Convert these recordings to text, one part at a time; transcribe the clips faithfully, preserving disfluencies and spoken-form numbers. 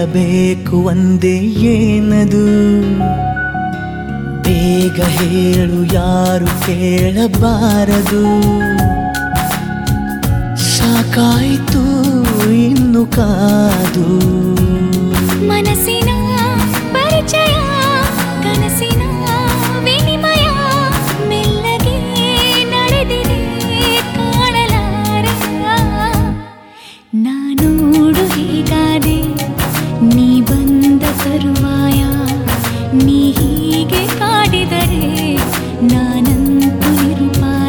ಹೇಳಬೇಕು ಒಂದೇ ಏನದು, ಬೇಗ ಹೇಳು ಯಾರು ಕೇಳಬಾರದು. ಸಾಕಾಯಿತು ಇನ್ನು ಕಾದು, ಮನಸ್ಸಿನ ಪರಿಚಯ ಕನಸಿನ ವಿನಿಮಯ ಮೆಲ್ಲಗೆ ನಡೆದಿದೆ ಕಾಣಲಾರೆ. ನಾನೋಡು ಹೀಗಾದೆ ನೀ ಬಂದ ತರುವಾಯ, ನೀ ಹೀಗೆ ಕಾಡಿದರೆ ನಾನಂತೂ ನಿರುಪಾಯ.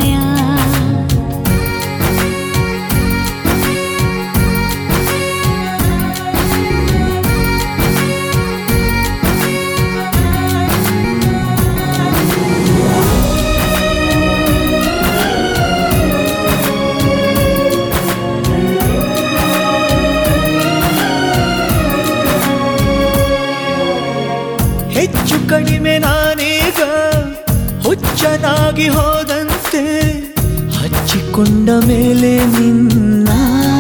ಹೆಚ್ಚು ಕಡಿಮೆ ನಾನೀಗ ಹುಚ್ಚನಾಗಿ ಹೋದಂತೆ, ಹಚ್ಚಿಕೊಂಡ ಮೇಲೆ ನಿನ್ನ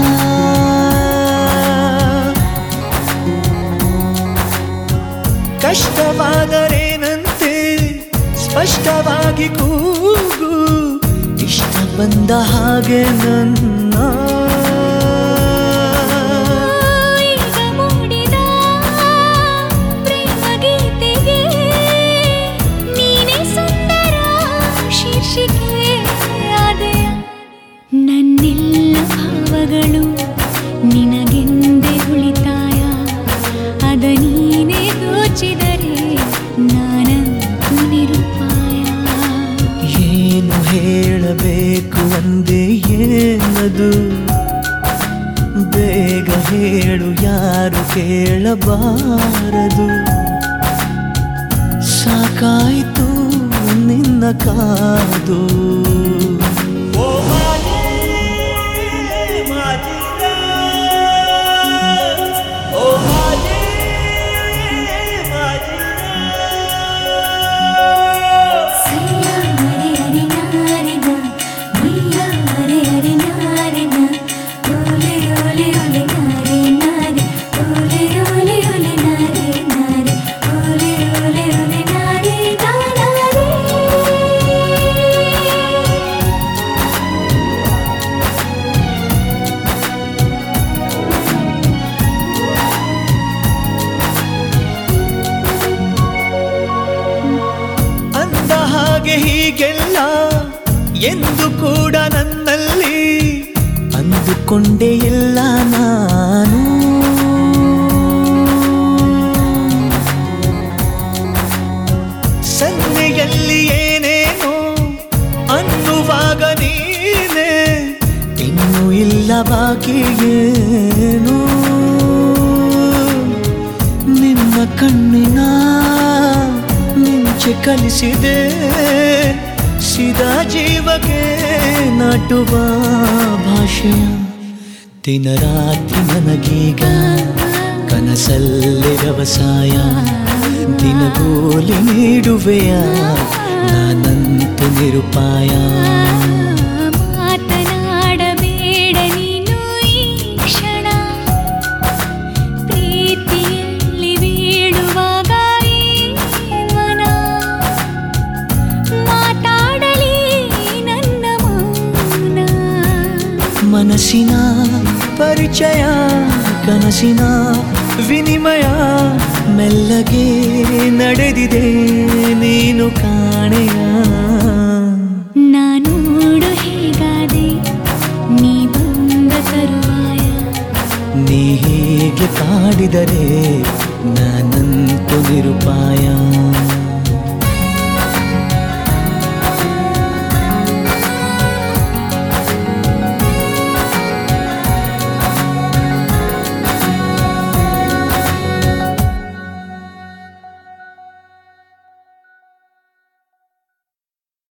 ಕಷ್ಟವಾದರೇನಂತೆ ಸ್ಪಷ್ಟವಾಗಿ ಕೂಗು, ಇಷ್ಟ ಬಂದ ಹಾಗೆ ನನ್ನ. ನನ್ನೆಲ್ಲ ಭಾವಗಳು ನಿನಗೆಂದೇ ಉಳಿತಾಯ, ಅದ ನೀನೇ ದೋಚಿದರೆ ನಾನಂತೂ ನಿರುಪಾಯ. ಏನು ಹೇಳಬೇಕು ಒಂದೇ ಏನದು, ಬೇಗ ಹೇಳು ಯಾರು ಕೇಳಬಾರದು. ಸಾಕಾಯಿತು ನಿನ್ನ ಕಾದು. ಹೀಗೆಲ್ಲ ಎಂದು ಕೂಡ ನನ್ನಲ್ಲಿ ಅಂದುಕೊಂಡೆ ಇಲ್ಲ ನಾನು. ಸನ್ನೆಯಲ್ಲಿ ಏನೇನೋ ಅನ್ನುವಾಗ ನೀನೆ ಇನ್ನೂ ಇಲ್ಲ ಬಾಕಿ ಏನು. ನಿನ್ನ ಕಣ್ಣಿನ ಮಿಂಚೆ ಕಲಿಸಿದೆ ಸಿದಾ ಜೀವಕ್ಕೆ ನಾಟುವ ಭಾಷೆಯ. ದಿನ ರಾತ್ರಿ ನನಗೀಗ ಕನಸಲ್ಲಿ ವ್ಯವಸಾಯ, ದಿನಗೂಲಿ ನೀಡುವೆಯ ನಾನಂತೂ ನಿರುಪಾಯ. ಮಾತನಾಡಬೇಡ ನೀನು ಈ ಕ್ಷಣ, ಪ್ರೀತಿಯಲ್ಲಿ ಬೀಳುವಾಗ ಈ ಮನ. ಮಾತಾಡಲಿ ನನ್ನ ಮೌನ, ಮನಸ್ಸಿನ ಪರಿಚಯ ಕನಸಿನ ವಿನಿಮಯ ಮೆಲ್ಲಗೆ ನಡೆದಿದೆ ನೀನು ಕಾಣೆಯ. ನಾನೋಡು ಹೇಗಾದೆ ನೀ ಬಂದ ತರುವಾಯ, ನೀ ಹೀಗೆ ಕಾಡಿದರೆ ನಾನಂತೂ ನಿರುಪಾಯ.